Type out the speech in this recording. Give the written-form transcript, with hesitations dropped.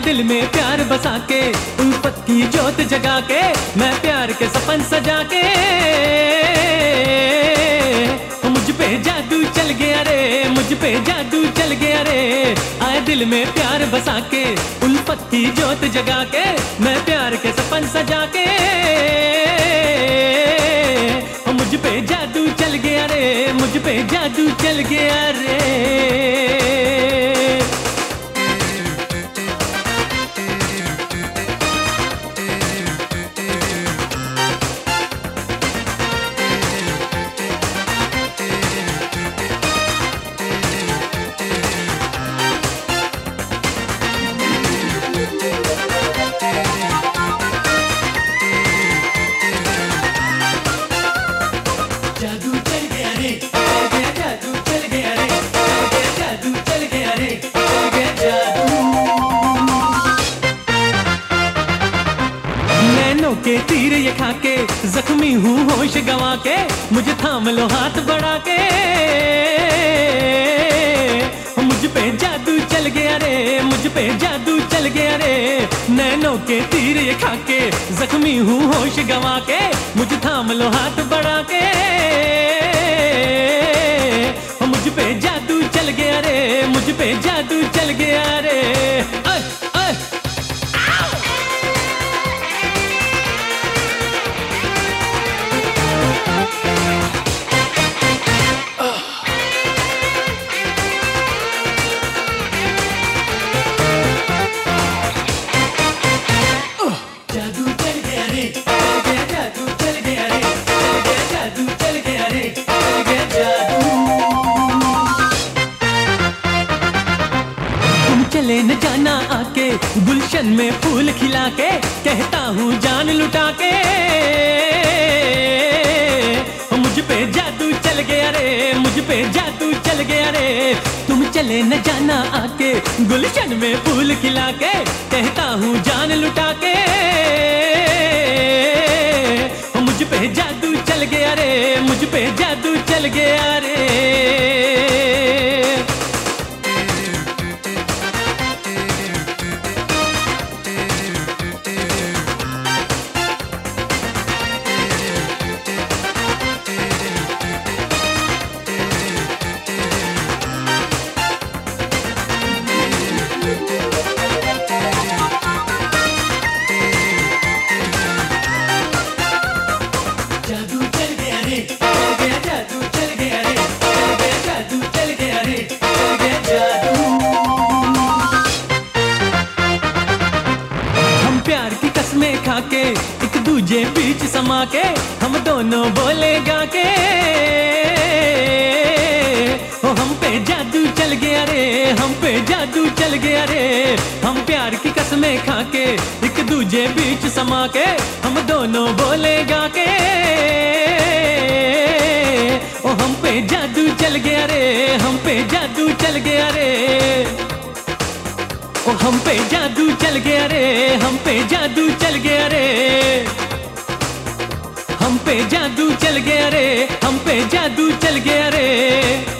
दिल में प्यार बसा के, उल्फत की जोत जगा के, मैं प्यार के सपन सजा के, मुझ पे जादू चल गया रे, मुझ पे जादू चल गया रे। आए दिल में प्यार बसा के, उल्फत की जोत जगा के, मैं प्यार के सपन सजा के, मुझ पे जादू चल गया रे, मुझ पे जादू चल गया रे। जादू चल गया रे, जादू चल गया रे, जादू चल गया रे, जादू। नैनों के तीर ये खा के, जख्मी हूँ होश गवा के, मुझे थाम लो हाथ बढ़ा के, मुझ पे जादू चल गया रे, मुझ पे जादू चल गया रे। नैनों के तीर ये खा के, जख्मी हूँ होश गवा के, मुझे थाम लो हाथ बढ़ा के, मुझ पे जादू चल गया रे, मुझ पे जादू चल गया रे। जादू चल गया रे, जादू चल गया रे, जादू चल गया रे, जादू। तुम चले न जाना आके, गुलशन में फूल खिला के, कहता हूँ जान लुटा के, मुझ पे जादू चल गया रे, मुझ पे जादू चल गया रे। तुम चले न जाना आके, गुलशन में फूल खिला के, कहता हूँ जान लुटा के, मुझ पे जादू चल गया रे, मुझ पे जादू चल गया रे। जादू चल गया रे, जादू चल गया रे, जादू चल गया रे, जादू। हम प्यार की कसमें खा के, एक दूजे बीच समा के, हम दोनों बोले गा के, ओ हम पे जादू चल गया रे, हम पे जादू चल गया रे। हम प्यार की कसमें खा के, एक दूजे बीच समा के, हम दोनों बोले गा के, ओ हम पे जादू चल गया रे, हम पे जादू चल गया रे, ओ हम पे जादू चल गया रे, हम पे जादू चल गया रे, हम पे जादू चल गया रे, हम पे जादू चल गया रे।